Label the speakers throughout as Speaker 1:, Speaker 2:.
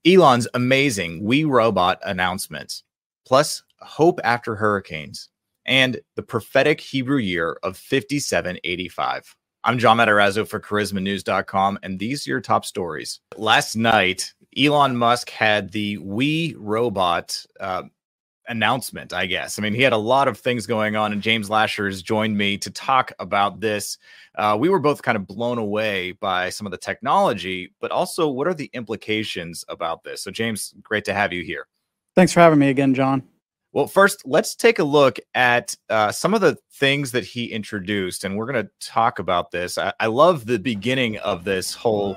Speaker 1: Elon's amazing We Robot announcements, plus hope after hurricanes, and the prophetic Hebrew year of 5785. I'm John Matarazzo for CharismaNews.com, and these are your top stories. Last night, Elon Musk had the We Robot announcement, I guess. I mean, he had a lot of things going on, and James Lasher has joined me to talk about this. We were both kind of blown away by some of the technology, but also what are the implications about this? So, James, great to have you here.
Speaker 2: Thanks for having me again, John.
Speaker 1: Well, first, let's take a look at some of the things that he introduced, and we're going to talk about this. I love the beginning of this whole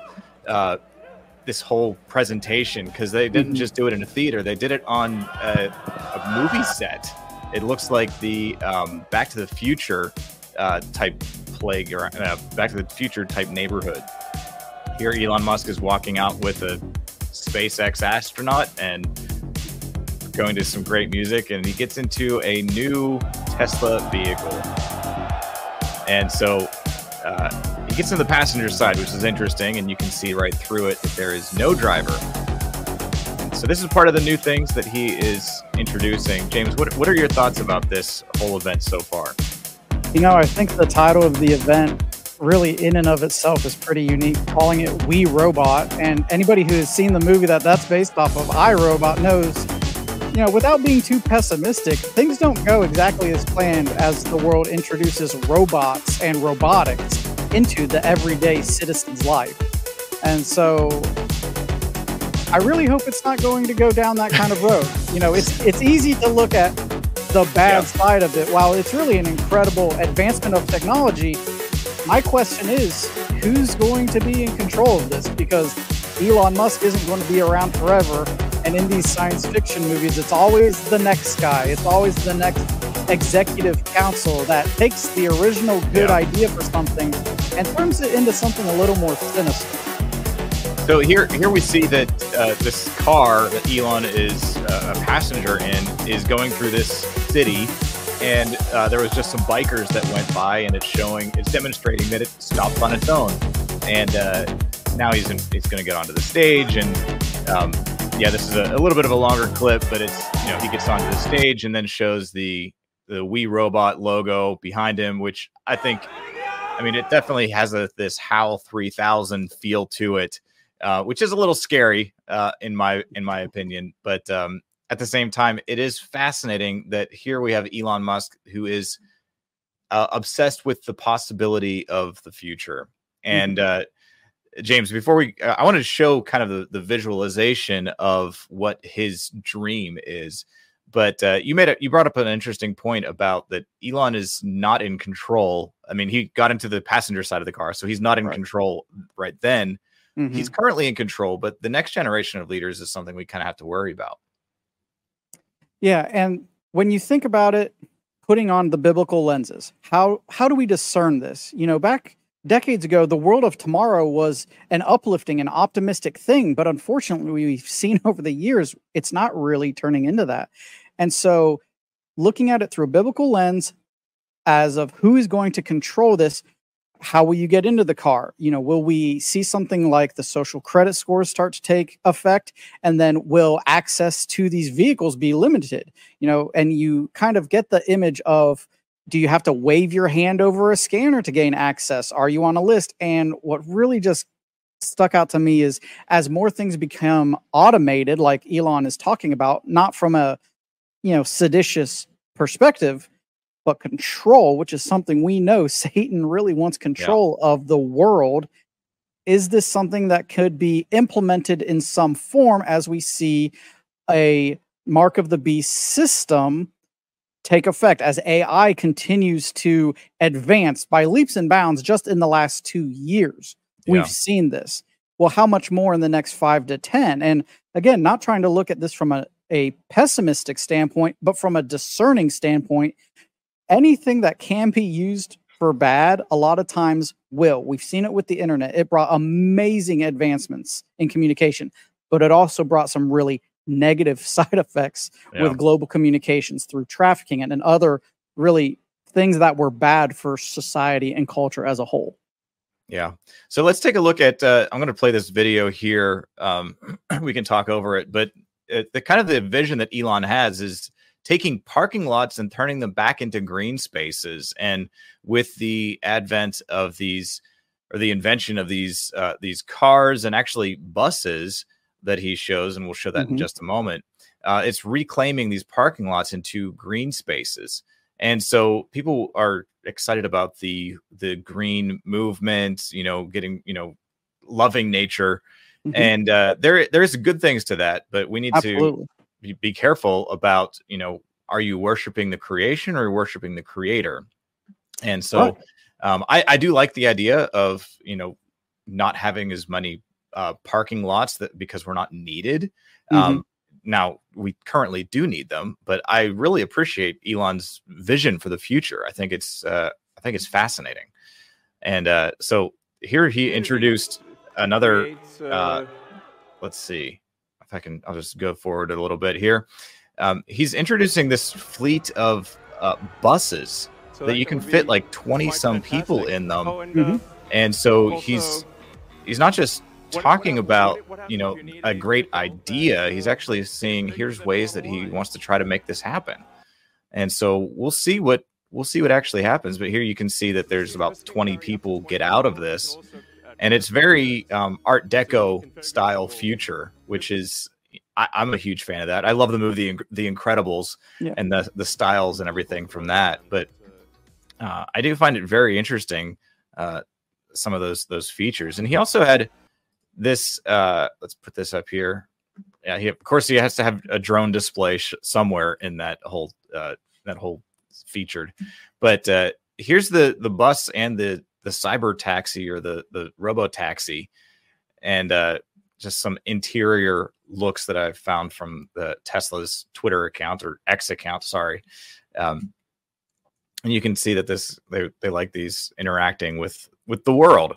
Speaker 1: presentation because they didn't just do it in a theater; they did it on a movie set. It looks like the Back to the Future type plague or Back to the Future type neighborhood. Here, Elon Musk is walking out with a SpaceX astronaut and going to some great music, and he gets into a new Tesla vehicle. And so he gets in the passenger side, which is interesting, and you can see right through it that there is no driver. So this is part of the new things that he is introducing. James, what are your thoughts about this whole event so far?
Speaker 2: You know, I think the title of the event really in and of itself is pretty unique, calling it We Robot. And anybody who has seen the movie that's based off of, iRobot, knows, you know, without being too pessimistic, things don't go exactly as planned as the world introduces robots and robotics into the everyday citizen's life. And so I really hope it's not going to go down that kind of road. You know, it's easy to look at the bad side of it. While it's really an incredible advancement of technology, my question is, who's going to be in control of this? Because Elon Musk isn't going to be around forever. And in these science fiction movies, it's always the next guy. It's always the next executive council that takes the original good idea for something and turns it into something a little more sinister.
Speaker 1: So here we see that this car that Elon is a passenger in is going through this city, and there was just some bikers that went by, and it's demonstrating that it stopped on its own. And now he's going to get onto the stage, and this is a little bit of a longer clip, but it's, you know, he gets onto the stage and then shows the We Robot logo behind him, which I think, I mean, it definitely has this HAL 3000 feel to it, which is a little scary in my opinion. But at the same time, it is fascinating that here we have Elon Musk, who is obsessed with the possibility of the future. And James, before I wanted to show kind of the visualization of what his dream is, but you brought up an interesting point about that Elon is not in control. I mean, he got into the passenger side of the car, so he's not in control right then. Mm-hmm. He's currently in control, but the next generation of leaders is something we kind of have to worry about.
Speaker 2: Yeah, and when you think about it, putting on the biblical lenses, how do we discern this? You know, back decades ago, the world of tomorrow was an uplifting and optimistic thing, but unfortunately, we've seen over the years, it's not really turning into that. And so looking at it through a biblical lens as of who is going to control this, how will you get into the car? You know, will we see something like the social credit scores start to take effect? And then will access to these vehicles be limited? You know, and you kind of get the image of, do you have to wave your hand over a scanner to gain access? Are you on a list? And what really just stuck out to me is as more things become automated, like Elon is talking about, not from a, you know, seditious perspective, but control, which is something we know Satan really wants control of the world. Is this something that could be implemented in some form as we see a Mark of the Beast system take effect, as AI continues to advance by leaps and bounds just in the last 2 years? We've seen this. Well, how much more in the next 5 to 10? And again, not trying to look at this from a pessimistic standpoint, but from a discerning standpoint, anything that can be used for bad, a lot of times will. We've seen it with the internet. It brought amazing advancements in communication, but it also brought some really negative side effects with global communications through trafficking and other really things that were bad for society and culture as a whole.
Speaker 1: Yeah. So let's take a look at. I'm going to play this video here. We can talk over it, but the kind of the vision that Elon has is taking parking lots and turning them back into green spaces. And with the advent of these, or the invention of these cars and actually buses that he shows, and we'll show that in just a moment, it's reclaiming these parking lots into green spaces. And so people are excited about the green movement, getting, loving nature. And there's good things to that, but we need to be careful about, are you worshiping the creation or worshiping the creator? And so I do like the idea of, not having as many parking lots because we're not needed. Now, we currently do need them, but I really appreciate Elon's vision for the future. I think it's fascinating. And so here he introduced another. Let's see if I can. I'll just go forward a little bit here. He's introducing this fleet of buses that you can fit like 20 some people in them. And so he's not just talking about, a great idea. He's actually seeing here's ways that he wants to try to make this happen. And so we'll see what actually happens. But here you can see that there's about 20 people get out of this, and it's very Art Deco style future, which is I'm a huge fan of that. I love the movie The Incredibles and the styles and everything from that. But I do find it very interesting, some of those features. And he also had this. Let's put this up here. Yeah, of course he has to have a drone display somewhere in that whole featured. But here's the bus and the cyber taxi, or the robo taxi, and just some interior looks that I've found from the Tesla's Twitter account, or X account, sorry. And you can see that they like these interacting with the world.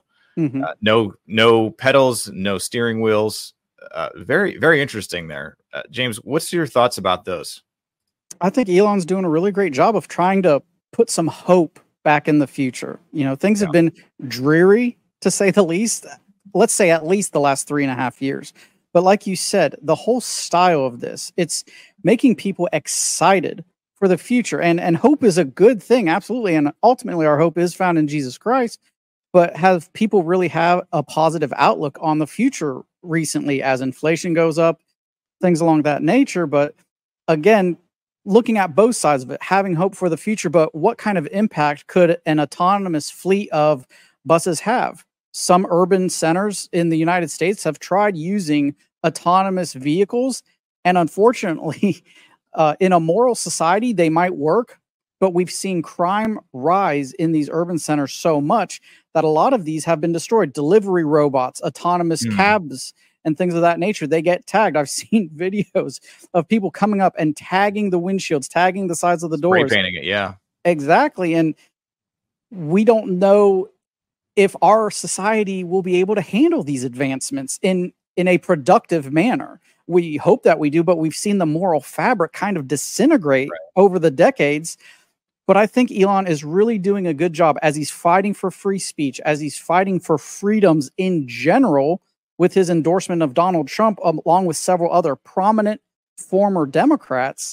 Speaker 1: No pedals, no steering wheels. Very, very interesting there. James, what's your thoughts about those?
Speaker 2: I think Elon's doing a really great job of trying to put some hope back in the future. Things have been dreary, to say the least. Let's say at least the last 3.5 years. But like you said, the whole style of this, it's making people excited for the future. And hope is a good thing, absolutely. And ultimately, our hope is found in Jesus Christ. But have people really have a positive outlook on the future recently as inflation goes up, things along that nature? But again, looking at both sides of it, having hope for the future, but what kind of impact could an autonomous fleet of buses have? Some urban centers in the United States have tried using autonomous vehicles, and unfortunately, in a moral society, they might work, but we've seen crime rise in these urban centers so much that a lot of these have been destroyed. Delivery robots, autonomous cabs, and things of that nature, they get tagged. I've seen videos of people coming up and tagging the windshields, tagging the sides of the doors.
Speaker 1: Spray painting it, yeah.
Speaker 2: Exactly. And we don't know if our society will be able to handle these advancements in a productive manner. We hope that we do, but we've seen the moral fabric kind of disintegrate over the decades. But I think Elon is really doing a good job as he's fighting for free speech, as he's fighting for freedoms in general, with his endorsement of Donald Trump, along with several other prominent former Democrats.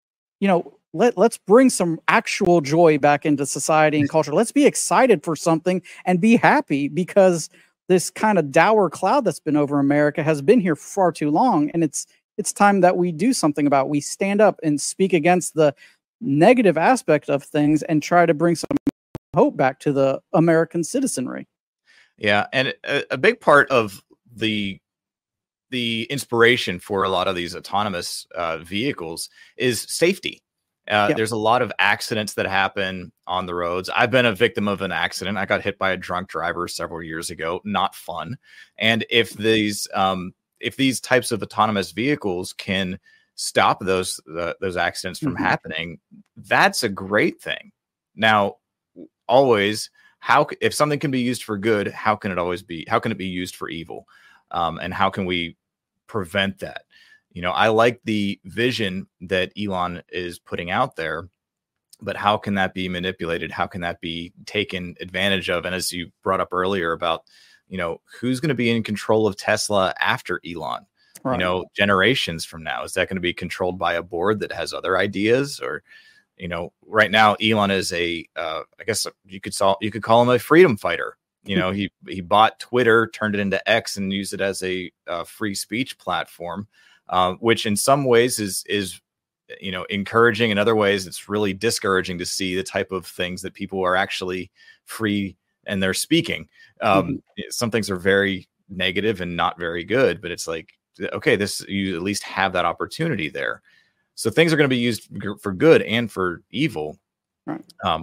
Speaker 2: Let's bring some actual joy back into society and culture. Let's be excited for something and be happy, because this kind of dour cloud that's been over America has been here far too long. And it's time that we do something about it. We stand up and speak against the negative aspect of things and try to bring some hope back to the American citizenry.
Speaker 1: Yeah. And a big part of the inspiration for a lot of these autonomous vehicles is safety. There's a lot of accidents that happen on the roads. I've been a victim of an accident. I got hit by a drunk driver several years ago. Not fun. And if these types of autonomous vehicles can stop those accidents from happening, that's a great thing. Now, always, if something can be used for good, how can it be used for evil? And how can we prevent that? I like the vision that Elon is putting out there, but how can that be manipulated? How can that be taken advantage of? And as you brought up earlier about, who's going to be in control of Tesla after Elon?
Speaker 2: Right.
Speaker 1: Generations from now, is that going to be controlled by a board that has other ideas? Or, right now Elon is I guess you could call him a freedom fighter. He bought Twitter, turned it into X, and used it as a free speech platform, which in some ways is encouraging. In other ways, it's really discouraging to see the type of things that people are actually free and they're speaking. Some things are very negative and not very good, but it's like, okay, you at least have that opportunity there. So things are going to be used for good and for evil.
Speaker 2: Right.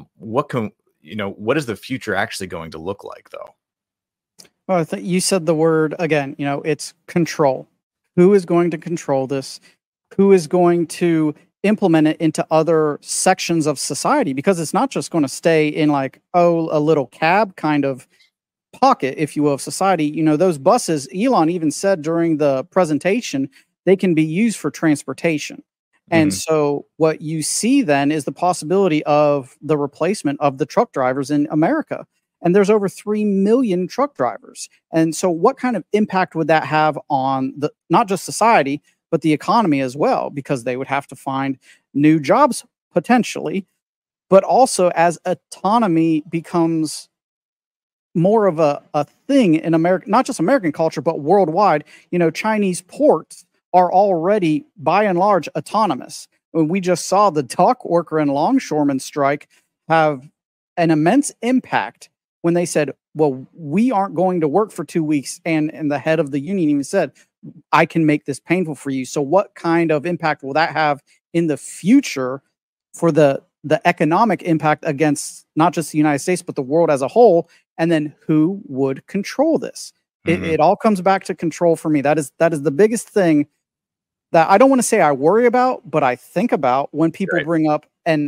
Speaker 1: What is the future actually going to look like, though?
Speaker 2: Well, I think you said the word again, it's control. Who is going to control this? Who is going to implement it into other sections of society? Because it's not just going to stay in like, a little cab kind of pocket, if you will, of society. Those buses, Elon even said during the presentation, they can be used for transportation. And so what you see then is the possibility of the replacement of the truck drivers in America. And there's over 3 million truck drivers. And so what kind of impact would that have on not just society, but the economy as well? Because they would have to find new jobs potentially, but also as autonomy becomes more of a thing in America, not just American culture, but worldwide. Chinese ports are already by and large autonomous. When we just saw the dock worker and longshoreman strike have an immense impact when they said, well, we aren't going to work for 2 weeks. And the head of the union even said, I can make this painful for you. So what kind of impact will that have in the future for the economic impact against not just the United States, but the world as a whole? And then who would control this? It all comes back to control for me. That is the biggest thing that I don't want to say I worry about, but I think about when people bring up an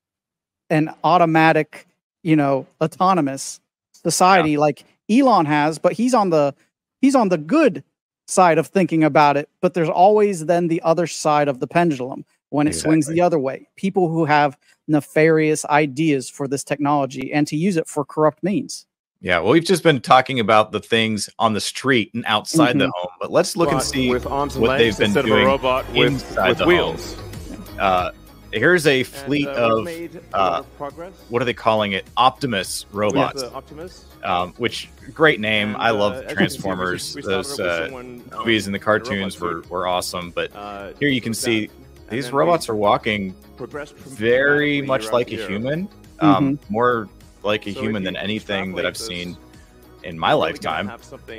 Speaker 2: automatic, autonomous society like Elon has, but he's on the good side of thinking about it. But there's always then the other side of the pendulum when it swings the other way. People who have nefarious ideas for this technology and to use it for corrupt means.
Speaker 1: Yeah, well, we've just been talking about the things on the street and outside the home, but let's look and see what they've been doing inside the wheels. Here's a fleet of what are they calling it? Optimus robots. Which great name. I love Transformers. Those movies and the cartoons were awesome. But here you can see these robots are walking very much like a human, more like a human than anything that I've seen in my lifetime.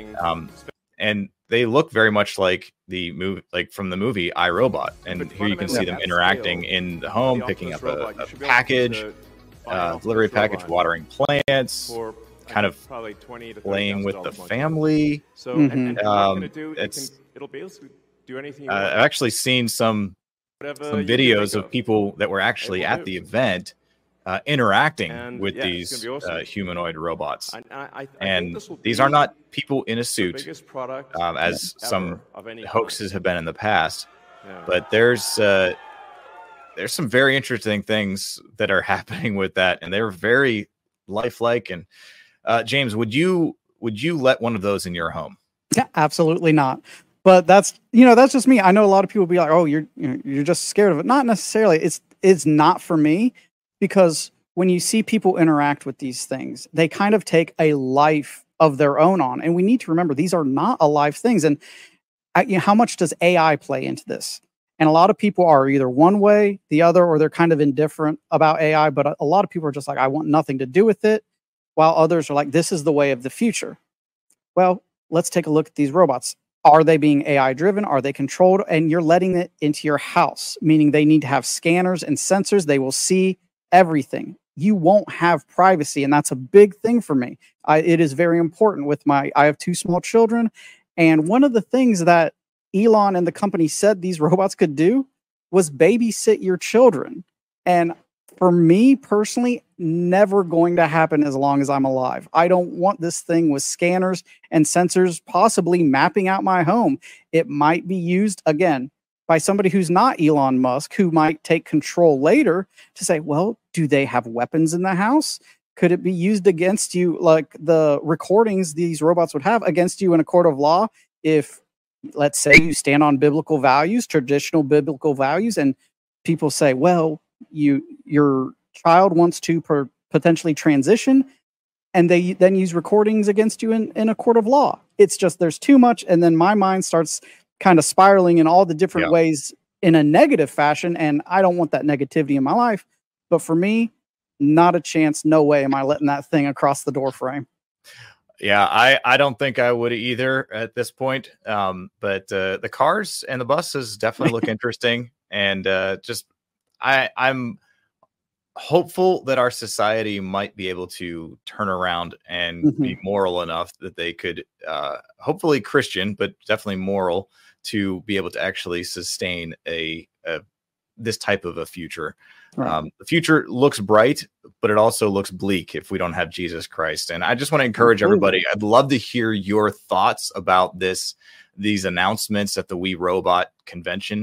Speaker 1: And they look very much like the movie, like from the movie I, Robot. And here you can see them interacting in the home, picking up a package, delivery package, watering plants, kind of playing with the family. I've actually seen some videos of people that were actually at the event interacting with these humanoid robots. And these are not people in a suit, as some hoaxes have been in the past. But there's some very interesting things that are happening with that, and they're very lifelike. And James, would you let one of those in your home?
Speaker 2: Yeah, absolutely not. But that's just me. I know a lot of people be like, "Oh, you're just scared of it." Not necessarily. It's not for me. Because when you see people interact with these things, they kind of take a life of their own on. And we need to remember these are not alive things. And how much does AI play into this? And a lot of people are either one way, the other, or they're kind of indifferent about AI. But a lot of people are just like, I want nothing to do with it. While others are like, this is the way of the future. Well, let's take a look at these robots. Are they being AI driven? Are they controlled? And you're letting it into your house, meaning they need to have scanners and sensors. They will see everything. You won't have privacy, and that's a big thing for me. It is very important with I have 2 small children, and one of the things that Elon and the company said these robots could do was babysit your children. And for me personally, never going to happen as long as I'm alive. I don't want this thing with scanners and sensors possibly mapping out my home. It might be used again by somebody who's not Elon Musk, who might take control later to say, well, do they have weapons in the house? Could it be used against you, like the recordings these robots would have against you in a court of law if, let's say, you stand on biblical values, traditional biblical values, and people say, well, your child wants to potentially transition, and they then use recordings against you in a court of law. It's just there's too much, and then my mind starts kind of spiraling in all the different ways in a negative fashion, and I don't want that negativity in my life. But for me, not a chance, no way am I letting that thing across the door frame.
Speaker 1: Yeah, I don't think I would either at this point. But the cars and the buses definitely look interesting, and I'm hopeful that our society might be able to turn around and be moral enough that they could, hopefully Christian, but definitely moral, to be able to actually sustain this type of a future. Right. The future looks bright, but it also looks bleak if we don't have Jesus Christ. And I just want to encourage everybody. I'd love to hear your thoughts about these announcements at the We Robot convention.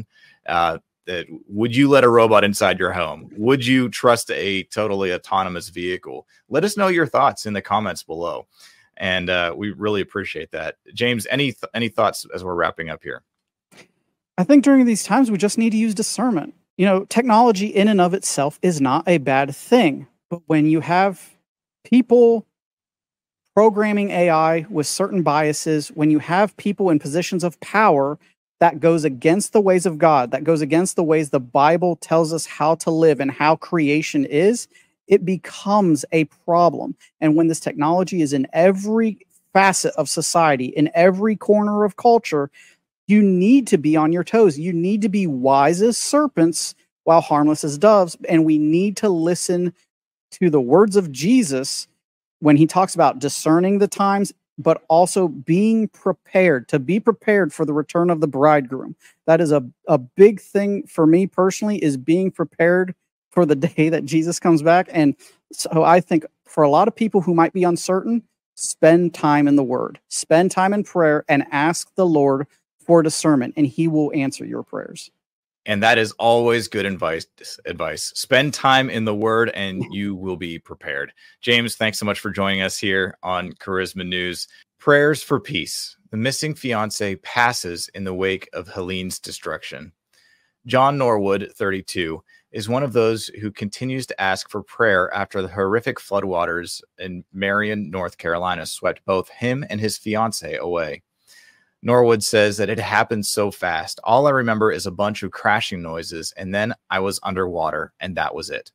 Speaker 1: Would you let a robot inside your home? Would you trust a totally autonomous vehicle? Let us know your thoughts in the comments below. And we really appreciate that. James, any thoughts as we're wrapping up here?
Speaker 2: I think during these times, we just need to use discernment. You know, technology in and of itself is not a bad thing. But when you have people programming AI with certain biases, when you have people in positions of power that goes against the ways of God, that goes against the ways the Bible tells us how to live and how creation is, it becomes a problem. And when this technology is in every facet of society, in every corner of culture, you need to be on your toes. You need to be wise as serpents while harmless as doves. And we need to listen to the words of Jesus when he talks about discerning the times, but also being prepared, to be prepared for the return of the bridegroom. That is a big thing for me personally, is being prepared for the day that Jesus comes back. And so I think for a lot of people who might be uncertain, spend time in the Word, spend time in prayer, and ask the Lord for discernment, and he will answer your prayers.
Speaker 1: And that is always good advice. Spend time in the Word and you will be prepared. James, thanks so much for joining us here on Charisma News. Prayers for peace. The missing fiance passes in the wake of Helene's destruction. John Norwood, 32, is one of those who continues to ask for prayer after the horrific floodwaters in Marion, North Carolina, swept both him and his fiance away. Norwood says that it happened so fast. All I remember is a bunch of crashing noises, and then I was underwater, and that was it.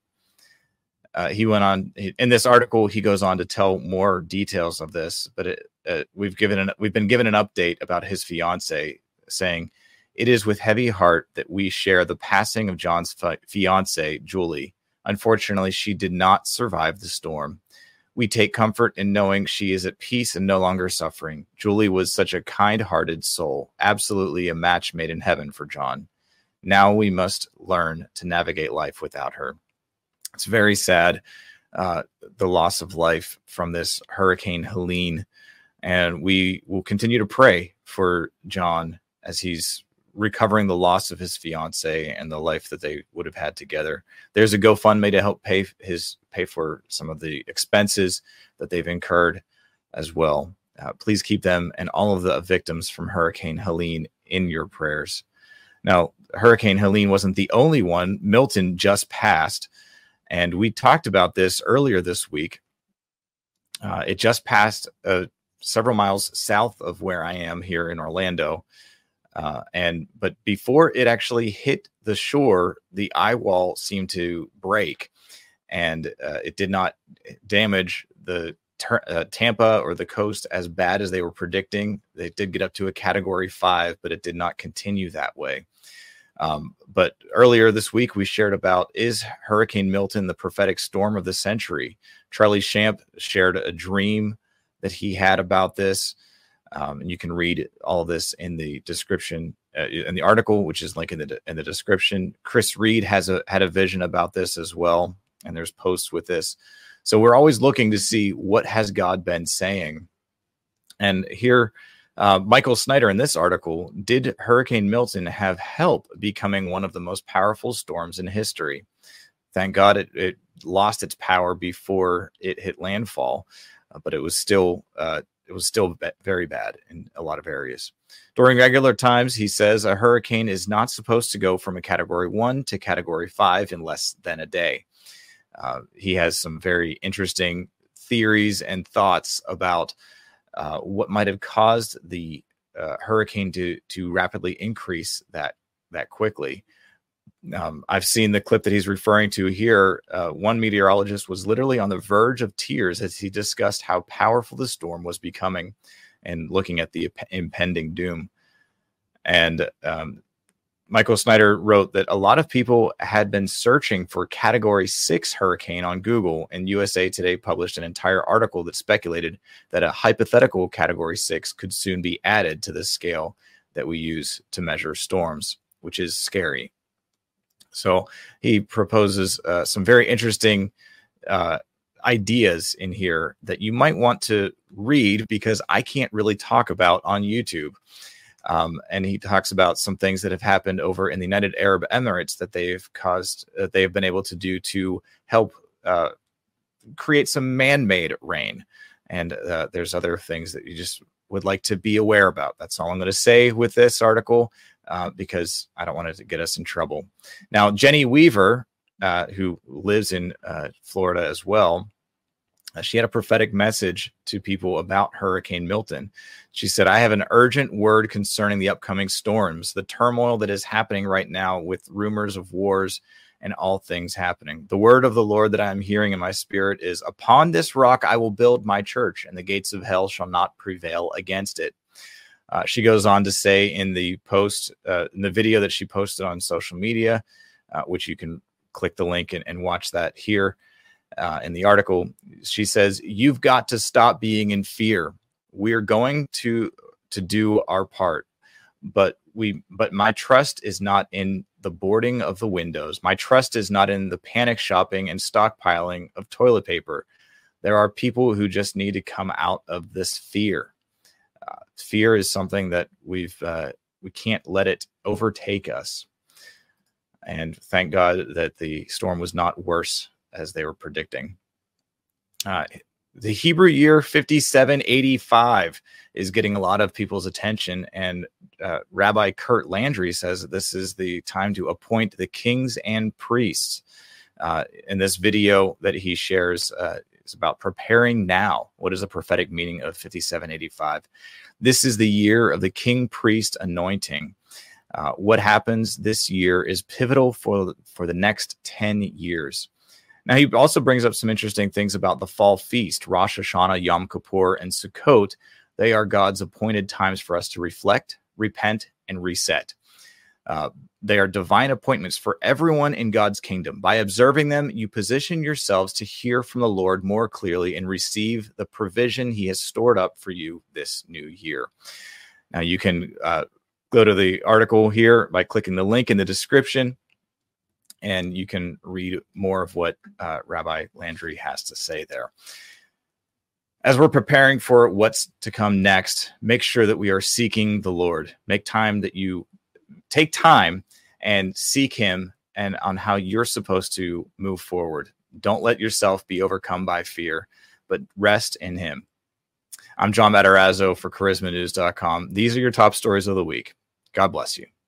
Speaker 1: He went on in this article. He goes on to tell more details of this, but we've been given an update about his fiance, saying, "It is with heavy heart that we share the passing of John's fiance, Julie. Unfortunately, she did not survive the storm. We take comfort in knowing she is at peace and no longer suffering. Julie was such a kind-hearted soul, absolutely a match made in heaven for John. Now we must learn to navigate life without her." It's very sad, the loss of life from this Hurricane Helene, and we will continue to pray for John as he's recovering the loss of his fiance and the life that they would have had together. There's a GoFundMe to help pay for some of the expenses that they've incurred as well. Please keep them and all of the victims from Hurricane Helene in your prayers. Now, Hurricane Helene wasn't the only one. Milton just passed, and we talked about this earlier this week. It just passed several miles south of where I am here in Orlando. But before it actually hit the shore, the eye wall seemed to break, and it did not damage the Tampa or the coast as bad as they were predicting. They did get up to a Category 5, but it did not continue that way. But earlier this week, we shared about, is Hurricane Milton the prophetic storm of the century? Charlie Shamp shared a dream that he had about this. And you can read all of this in the description, in the article, which is linked in the description. Chris Reed had a vision about this as well, and there's posts with this. So we're always looking to see what has God been saying. And here, Michael Snyder in this article, did Hurricane Milton have help becoming one of the most powerful storms in history? Thank God it lost its power before it hit landfall, but it was still very bad in a lot of areas. During regular times, he says, a hurricane is not supposed to go from a Category 1 to Category 5 in less than a day. He has some very interesting theories and thoughts about what might have caused the hurricane to rapidly increase that quickly. I've seen the clip that he's referring to here. One meteorologist was literally on the verge of tears as he discussed how powerful the storm was becoming and looking at the impending doom. And Michael Snyder wrote that a lot of people had been searching for Category 6 hurricane on Google, and USA Today published an entire article that speculated that a hypothetical Category 6 could soon be added to the scale that we use to measure storms, which is scary. So he proposes some very interesting ideas in here that you might want to read, because I can't really talk about on YouTube. And he talks about some things that have happened over in the United Arab Emirates that they have been able to do to help create some man-made rain. And there's other things that you just would like to be aware about. That's all I'm going to say with this article, because I don't want it to get us in trouble. Now, Jenny Weaver, who lives in Florida as well, she had a prophetic message to people about Hurricane Milton. She said, I have an urgent word concerning the upcoming storms, the turmoil that is happening right now with rumors of wars and all things happening. The word of the Lord that I am hearing in my spirit is, upon this rock I will build my church, and the gates of hell shall not prevail against it. She goes on to say in the post, in the video that she posted on social media, which you can click the link and watch that here. In the article, she says, you've got to stop being in fear. We're going to do our part, but my trust is not in the boarding of the windows. My trust is not in the panic shopping and stockpiling of toilet paper. There are people who just need to come out of this fear. Fear is something that we can't let it overtake us. And thank God that the storm was not worse as they were predicting. The Hebrew year 5785 is getting a lot of people's attention, and Rabbi Kurt Landry says that this is the time to appoint the kings and priests. In this video that he shares, is about preparing now. What is the prophetic meaning of 5785? This is the year of the king priest anointing. What happens this year is pivotal for the next 10 years. Now, he also brings up some interesting things about the fall feast, Rosh Hashanah, Yom Kippur, and Sukkot. They are God's appointed times for us to reflect, repent, and reset. They are divine appointments for everyone in God's kingdom. By observing them, you position yourselves to hear from the Lord more clearly and receive the provision he has stored up for you this new year. Now, you can go to the article here by clicking the link in the description, and you can read more of what Rabbi Landry has to say there. As we're preparing for what's to come next, make sure that we are seeking the Lord. Make time that you take time and seek him and on how you're supposed to move forward. Don't let yourself be overcome by fear, but rest in him. I'm John Matarazzo for charismanews.com. These are your top stories of the week. God bless you.